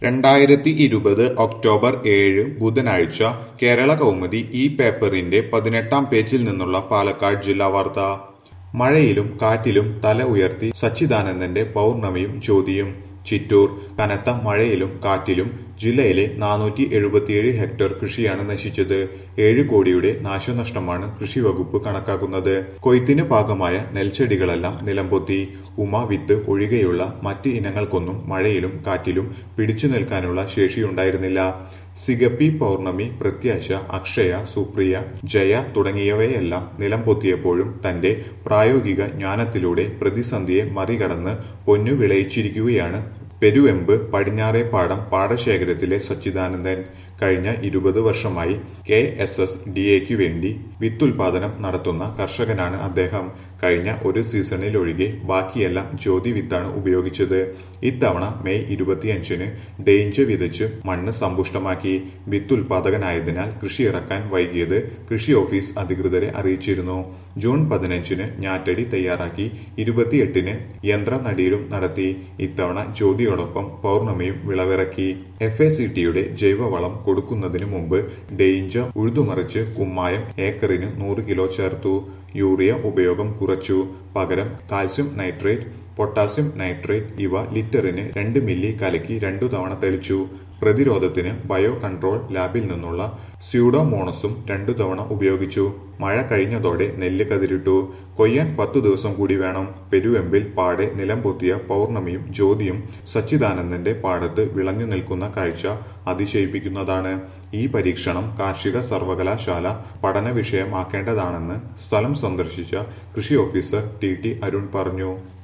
2020 October 7 ബുധനാഴ്ച കേരള കൗമുദി ഈ പേപ്പറിന്റെ 18-ാം പേജിൽ നിന്നുള്ള പാലക്കാട് ജില്ലാ വാർത്ത. മഴയിലും കാറ്റിലും തല ഉയർത്തി സച്ചിദാനന്ദന്റെ പൗർണമിയും ജ്യോതിയും. ചിറ്റൂർ. കനത്ത മഴയിലും കാറ്റിലും ജില്ലയിലെ 477 ഹെക്ടർ കൃഷിയാണ് നശിച്ചത്. 7 കോടിയുടെ നാശനഷ്ടമാണ് കൃഷിവകുപ്പ് കണക്കാക്കുന്നത്. കൊയ്ത്തിന് പാകമായ നെൽച്ചെടികളെല്ലാം നിലംപൊത്തി. ഉമ വിത്ത് ഒഴികെയുള്ള മറ്റ് ഇനങ്ങൾക്കൊന്നും മഴയിലും കാറ്റിലും പിടിച്ചു നിൽക്കാനുള്ള ശേഷിയുണ്ടായിരുന്നില്ല. സിഗപ്പി, പൗർണമി, പ്രത്യാശ, അക്ഷയ, സുപ്രിയ, ജയ തുടങ്ങിയവയെല്ലാം നിലംപൊത്തിയപ്പോഴും തന്റെ പ്രായോഗിക ജ്ഞാനത്തിലൂടെ പ്രതിസന്ധിയെ മറികടന്ന് പൊന്നു വിളയിച്ചിരിക്കുകയാണ് പെരുവെമ്പ് പടിഞ്ഞാറേപ്പാടം പാടശേഖരത്തിലെ സച്ചിദാനന്ദൻ. കഴിഞ്ഞ 20 വർഷമായി KSSDAയ്ക്കു വേണ്ടി വിത്തുൽപാദനം നടത്തുന്ന കർഷകനാണ് അദ്ദേഹം. കഴിഞ്ഞ ഒരു സീസണിലൊഴികെ ബാക്കിയെല്ലാം ജ്യോതി വിത്താണ് ഉപയോഗിച്ചത്. ഇത്തവണ മെയ് 25-ന് ഡെയിഞ്ച് വിതച്ച് മണ്ണ് സമ്പുഷ്ടമാക്കി. വിത്തുൽപാദകനായതിനാൽ കൃഷി ഇറക്കാൻ വൈകിയത് കൃഷി ഓഫീസ് അധികൃതരെ അറിയിച്ചിരുന്നു. ജൂൺ 15-ന് ഞാറ്റടി തയ്യാറാക്കി 28-ന് യന്ത്രനടിയിലും നടത്തി. ഇത്തവണ ജ്യോതിയോടൊപ്പം പൗർണമിയും വിളവിറക്കി. FACTയുടെ ജൈവവളം കൊടുക്കുന്നതിനു മുമ്പ് ഡെയിഞ്ച ഉഴുതുമറിച്ച് കുമ്മായം ഏക്കറിന് 100 കിലോ ചേർത്തു. യൂറിയ ഉപയോഗം കുറച്ചു. പകരം കാൽസ്യം നൈട്രേറ്റ്, പൊട്ടാസ്യം നൈട്രേറ്റ് ഇവ ലിറ്ററിന് 2 മില്ലി കലക്കി 2 തവണ തെളിച്ചു. പ്രതിരോധത്തിന് ബയോ കൺട്രോൾ ലാബിൽ നിന്നുള്ള സ്യൂഡോമോണസും 2 തവണ ഉപയോഗിച്ചു. മഴ കഴിഞ്ഞതോടെ നെല്ല് കതിരിട്ടു. കൊയ്യാൻ 10 ദിവസം കൂടി വേണം. പെരുവെമ്പിൽ പാടെ നിലംപൊത്തിയ പൗർണമിയും ജ്യോതിയും സച്ചിദാനന്ദന്റെ പാടത്ത് വിളഞ്ഞു നിൽക്കുന്ന കാഴ്ച അതിശയിപ്പിക്കുന്നതാണ്. ഈ പരീക്ഷണം കാർഷിക സർവകലാശാല പഠന വിഷയമാക്കേണ്ടതാണെന്ന് സ്ഥലം സന്ദർശിച്ച കൃഷി ഓഫീസർ TT അരുൺ പറഞ്ഞു.